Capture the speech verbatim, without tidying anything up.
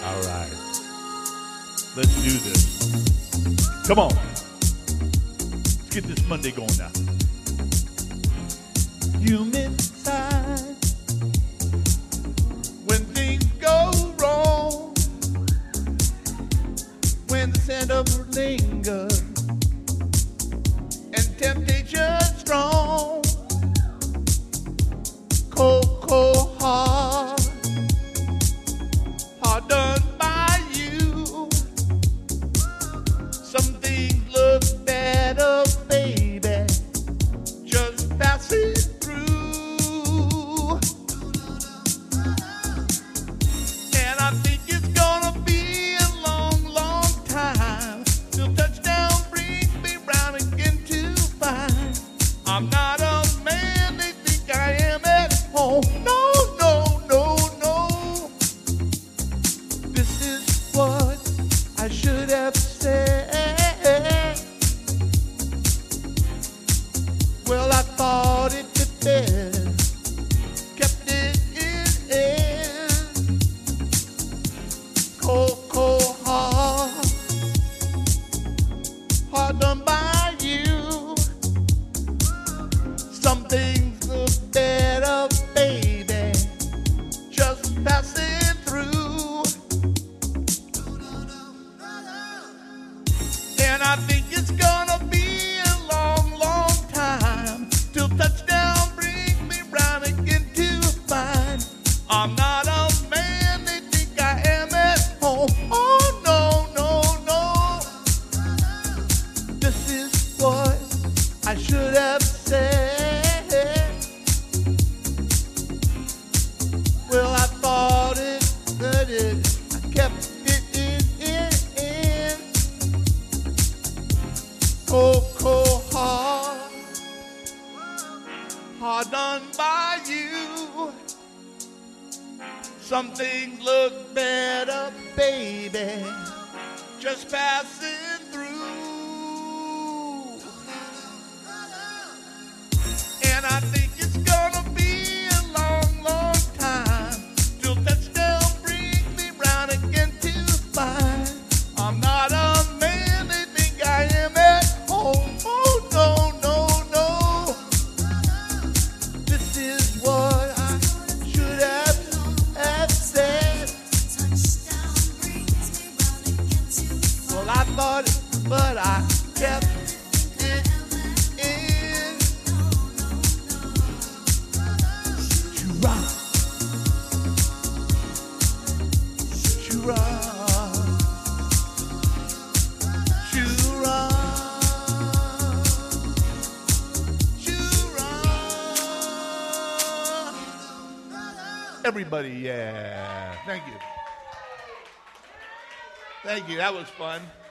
All right. Let's do this. Come on. Let's get this Monday going now. Human side. When things go wrong, when the scent of linger and temptation strong, cold, cold heart, hard done by you. Some things look better, baby, just passing through. And I think it's gonna be a long, long time till touchdown brings me round again to find I'm not a man they think I am at home. No, no, no, no. This is what I should have said. Well, I thought it the best, kept it in end. Cold, cold heart, hard done by you. Some things look better, baby, just passing through. And I think it's gonna be a long, long time till touchdown brings me round again to find I'm not a man they think I am at home. Oh, no, no, no. This is what I should have said. Well, I thought it, that it, I kept it in, in, in. Cold, cold heart, hard done by you. Some things look better, baby, just passing through. And I think it's gonna be a long, long time till touchdown brings me round again to find I'm not a man they think I am at home. Oh, no, no, no. This is what I should have, have said. Well, I thought it, but I kept it in. You rock. You rock. You rock. You rock. Everybody, yeah. Thank you. Thank you. That was fun.